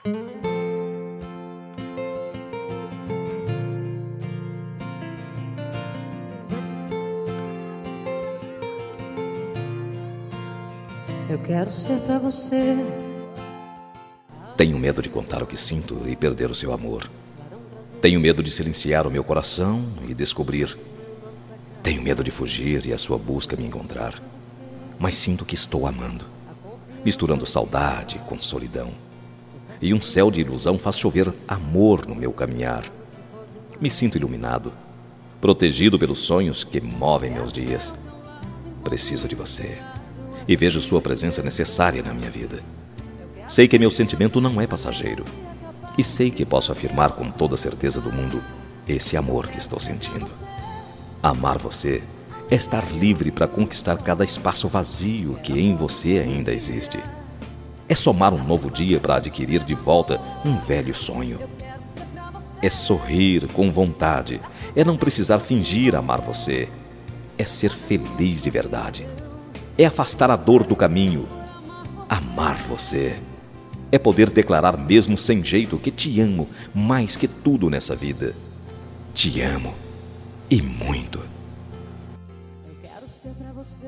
Eu quero ser pra você. Tenho medo de contar o que sinto e perder o seu amor. Tenho medo de silenciar o meu coração e descobrir. Tenho medo de fugir e a sua busca me encontrar. Mas sinto que estou amando, misturando saudade com solidão. E um céu de ilusão faz chover amor no meu caminhar. Me sinto iluminado, protegido pelos sonhos que movem meus dias. Preciso de você e vejo sua presença necessária na minha vida. Sei que meu sentimento não é passageiro e sei que posso afirmar com toda a certeza do mundo esse amor que estou sentindo. Amar você é estar livre para conquistar cada espaço vazio que em você ainda existe. É somar um novo dia para adquirir de volta um velho sonho. É sorrir com vontade, é não precisar fingir amar você. É ser feliz de verdade. É afastar a dor do caminho. Amar você é poder declarar mesmo sem jeito que te amo mais que tudo nessa vida. Te amo e muito. Eu quero ser pra você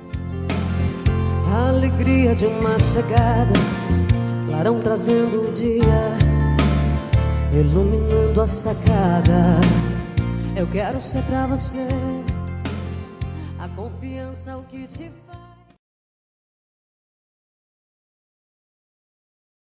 a alegria de uma chegada, clarão trazendo o dia, iluminando a sacada. Eu quero ser pra você a confiança, o que te